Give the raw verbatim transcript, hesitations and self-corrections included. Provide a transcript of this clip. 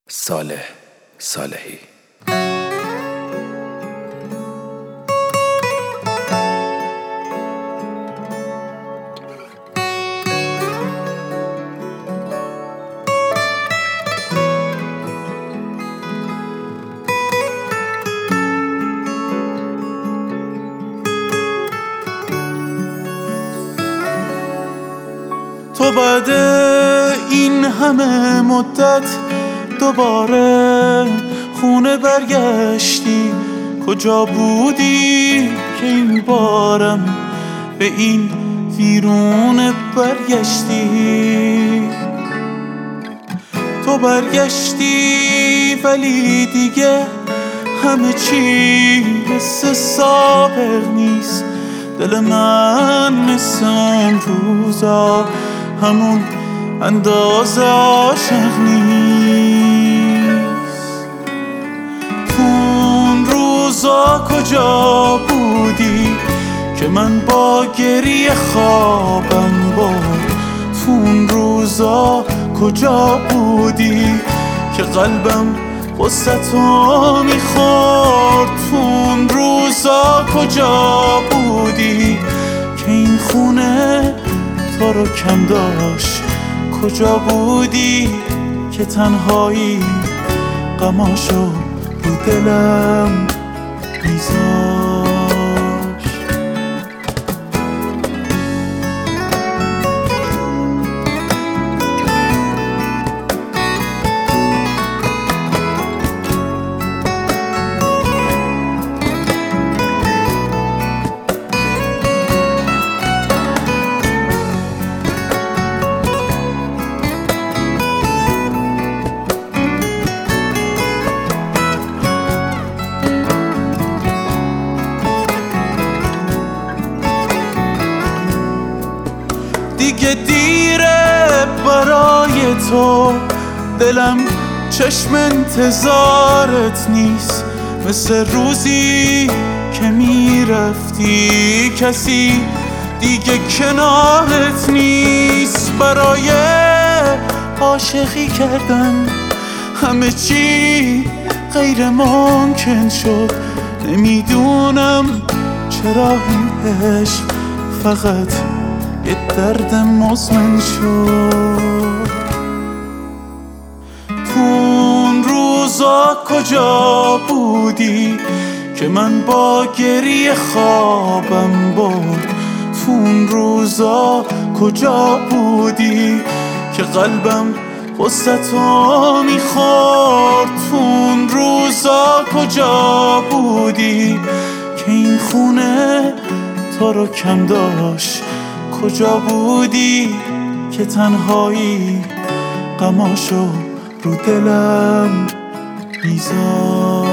صالح صالحی. تو بعد این همه مدت دوباره خونه برگشتی، کجا بودی که این بارم به این ویرونه برگشتی؟ تو برگشتی ولی دیگه همه چی مثل سابق نیست. دل من مثل اون روزا همون اندازه عاشق نیست. تو اون روزا کجا بودی که من با گریه خوابم برد؟ تو اون روزا کجا بودی که قلبم غصه تو میخورد؟ تو اون روزا کجا بودی که این خونه تو رو کم داشت؟ کجا بودی که تنهایی غماشو رو دلم میذاشت؟ دیگه دیره برای تو، دلم چشم انتظارت نیست. مثل روزی که میرفتی کسی دیگه کنارت نیست. برای عاشقی کردن همه چی غیر ممکن شد. نمیدونم چرا این عشق فقط یه درد مزمن شد. تو اون روزا کجا بودی که من با گریه خوابم برد؟ تو اون روزا کجا بودی که قلبم غصه تو میخورد؟ تو اون روزا کجا بودی که این خونه تو رو کم داشت؟ کجا بودی که تنهایی غماشو رو دلم میذاشت؟